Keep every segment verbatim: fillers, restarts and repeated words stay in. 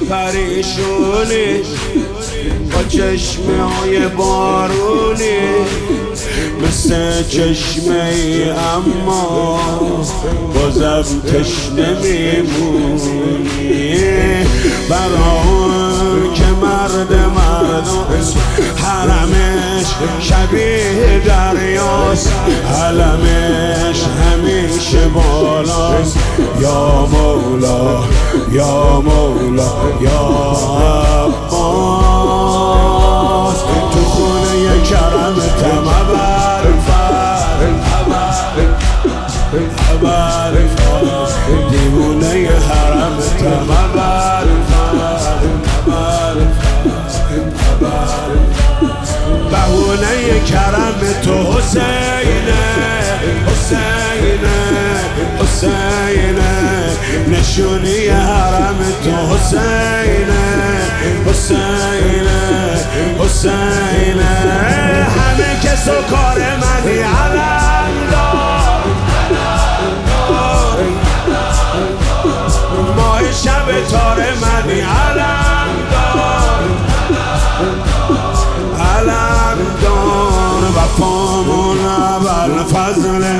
پریشونی با چشمه های بارونی مثل چشمه ای اما بازم تشنه میمونی برا اون که مرد مردم حرمش شبیه دریاست علمش همیشه بالاست یا مولا یا مولا یا عباس تو خونه کرم تمبر خبر دیوونه حرم تمبر بهونه کرم تو حسینه حسینه حسینه نشونی حرم تو حسینه حسینه حسینه همه کس و کار منی علم دار ماه شب تار منی علم دار علم دار وفامون ابر فضله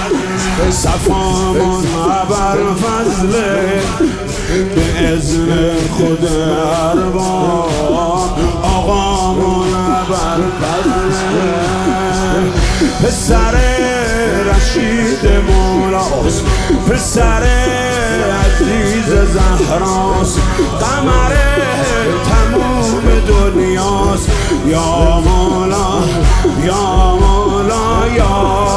صفامون ابر فضله به اذن خود ارباب آقامون ابر فضله پسر رشید مولاست پسر عزیز زهراست قمر تموم دنیاست یا مولا یا مولا یا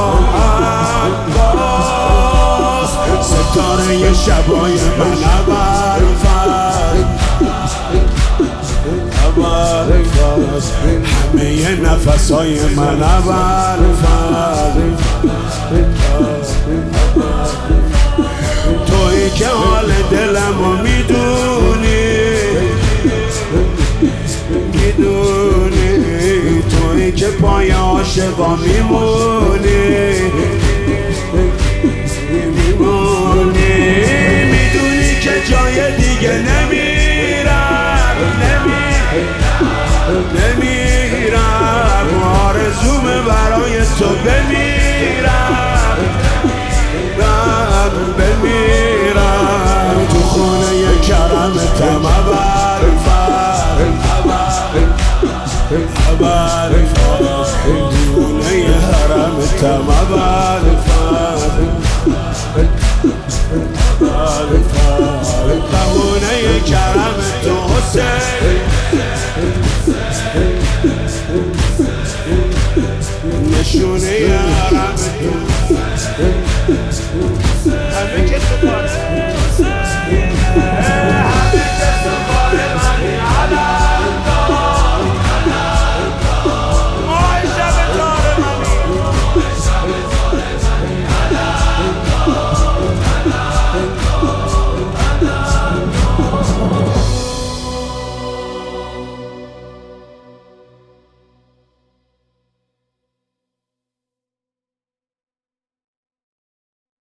عباس ستاره شبای من ابر فضل همه نفسای من ابر فضل تویی که حال دلمو میدونی میدونی تویی که پای عاشقا میمونی میمونی میدونی که جای دیگه نمیرم نمیرم آرزومه برای تو بمیرم بمیرم تو خونه کرم تمبر خبر دیونه حرم تمبر بهونه کرم تو حسین نشونه حرم تو همه که تو